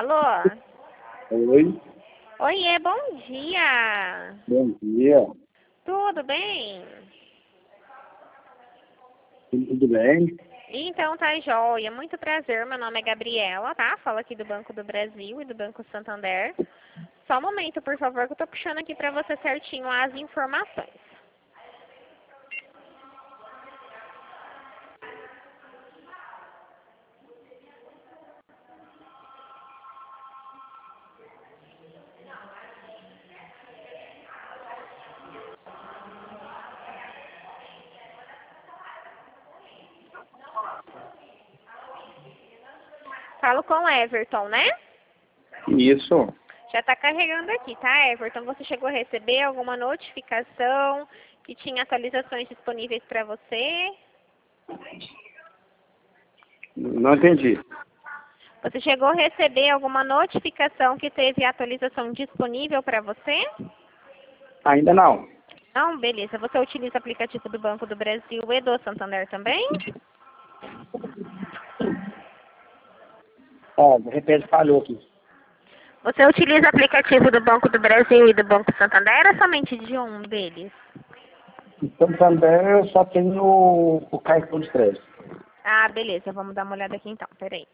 Alô? Oi, Oiê, bom dia. bom dia. Tudo bem? Tudo bem? Então tá joia. Muito prazer, meu nome é Gabriela, tá? Falo aqui do Banco do Brasil e do Banco Santander. Só um momento, por favor, que eu tô puxando aqui pra você certinho as informações. Falo com o Everton, né? Isso. Já tá carregando aqui, tá, Everton? Você chegou a receber alguma notificação que tinha atualizações disponíveis para você? Não entendi. Você chegou a receber alguma notificação que teve atualização disponível para você? Ainda não. Não, beleza. Você utiliza o aplicativo do Banco do Brasil e do Santander também? Ó, de repente falhou aqui. Você utiliza o aplicativo do Banco do Brasil e do Banco Santander ou somente de um deles? Então também eu só tenho o cartão de crédito. Ah, beleza. Vamos dar uma olhada aqui então. Peraí.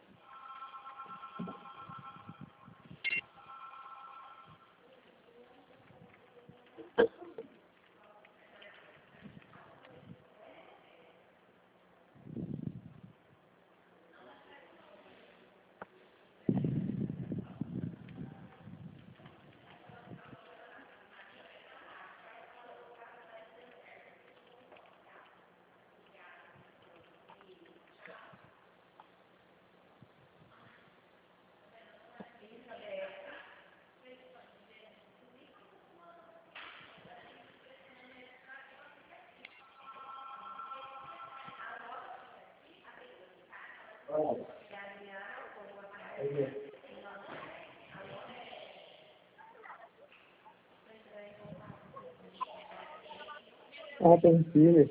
Ah, tem filho.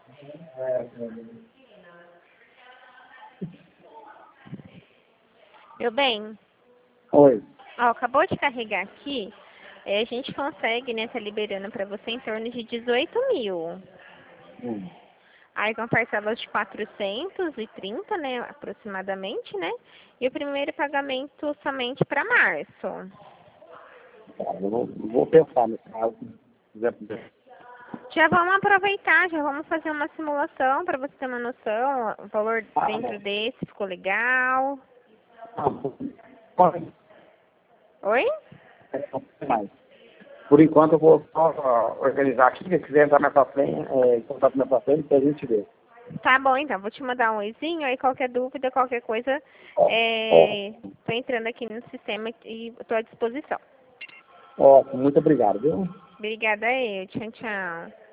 Meu bem, Oi. ó, acabou de carregar aqui. A gente consegue, né, tá liberando para você em torno de 18 mil. Hum. Aí com parcelas de 430, né, aproximadamente, né? E o primeiro pagamento somente para março. Tá, eu vou pensar nesse caso. Se quiser poder. Já vamos aproveitar, já vamos fazer uma simulação para você ter uma noção, o valor Ah, dentro desse ficou legal. pode. Oi? Mais. Por enquanto eu vou só organizar aqui. Se quiser entrar mais pra frente, contato mais pra frente, a gente vê. Tá bom, então, vou te mandar um oizinho, aí qualquer dúvida, qualquer coisa, Ó, tô entrando aqui no sistema e tô à disposição. ó, muito obrigado, viu? Obrigada eu, tchau, tchau.